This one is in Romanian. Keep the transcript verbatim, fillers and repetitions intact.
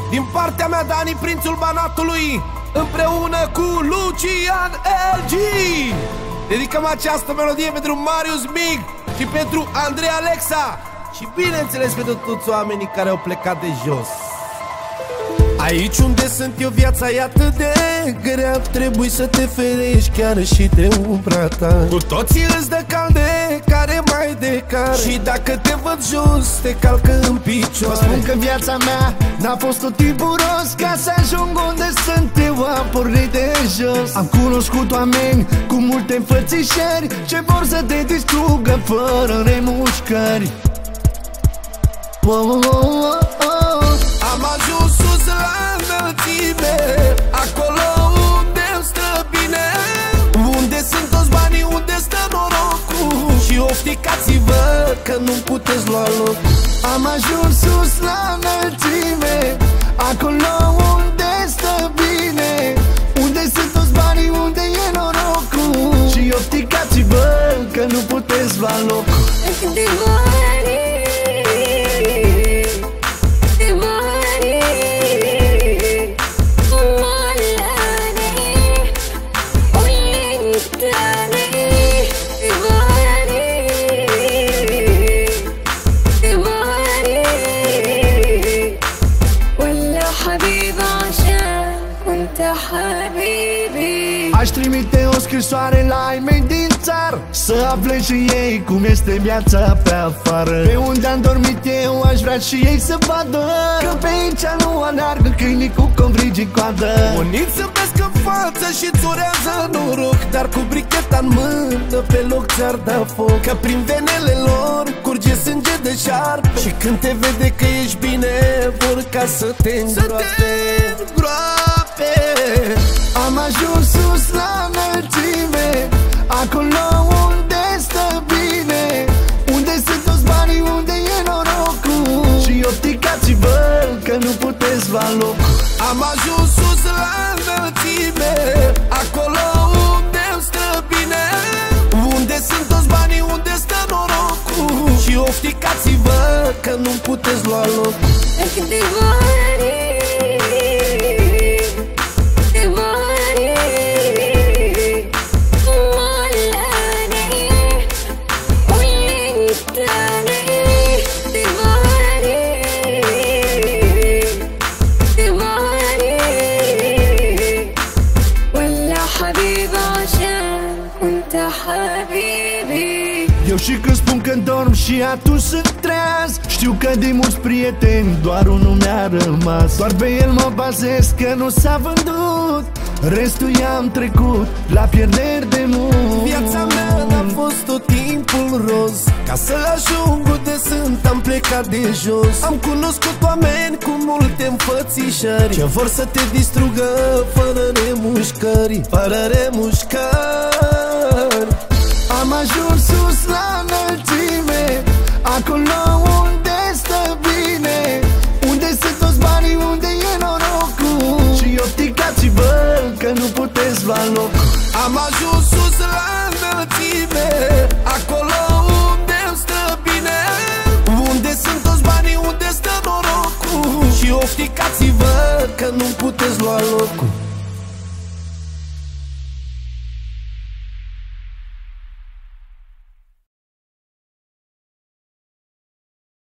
din partea mea Dani, prințul Banatului, împreună cu Lucian L G. Dedicăm această melodie pentru Marius Mig și pentru Andrei Alexa și bineînțeles pentru toți oamenii care au plecat de jos. Aici unde sunt eu, viața e atât de grea, trebuie să te ferești chiar și de umbra ta. Cu toții îți dă calde, care mai de care, și dacă te văd jos, te calcă în picioare. Vă spun că viața mea n-a fost tot timpul roz, ca să ajung unde sunt eu am pornit de jos. Am cunoscut oameni cu multe înfățișări ce vor să te distrugă fără remușcări. Oh, oh, oh, oh. Am ajuns sus la înălțime, acolo unde stă bine, unde sunt toți banii, unde stă norocul, și ofticați-vă că nu puteți lua loc. Am ajuns sus la înălțime, acolo unde stă bine, unde sunt toți banii, unde e norocul, și ofticați-vă că nu puteți lua loc. Aș trimite o scrisoare la ai mei din țară, să afle și ei cum este viața pe afară. Pe unde am dormit eu aș vrea și ei să vadă că pe aici nu aleargă câinii cu covrigi în coadă. Unii zâmbesc în față și-ți urează noroc, dar cu bricheta în mână pe loc ți-ar da foc. Că prin venele lor curge sânge de șarpe, și când te vede că ești bine vor ca să te îngroape. Am ajuns sus la înălțime, acolo unde stă bine, unde sunt toți banii, unde e norocul, și ofticați-vă că nu puteți lua loc. Am ajuns sus la înălțime, acolo unde stă bine, unde sunt toți banii, unde stă norocul, și ofticați-vă că nu puteți lua loc. Eu și când spun că dorm și atunci sunt treaz, știu că de mulți prieteni doar unul mi-a rămas. Doar pe el mă bazez că nu s-a vândut, restul i-am trecut la pierderi de mult. Viața mea n-a fost tot timpul roz, ca să ajung unde sunt am plecat de jos. Am cunoscut oameni cu multe înfățișări ce vor să te distrugă fără remușcări, fără remușcări. Am ajuns sus la înălțime, acolo unde stă bine, unde sunt toți banii, unde e norocul, și ofticați-vă că nu puteți lua loc. Am ajuns sus la înălțime, acolo unde stă bine, unde sunt toți banii, unde stă norocul, și ofticați-vă că nu puteți lua locul.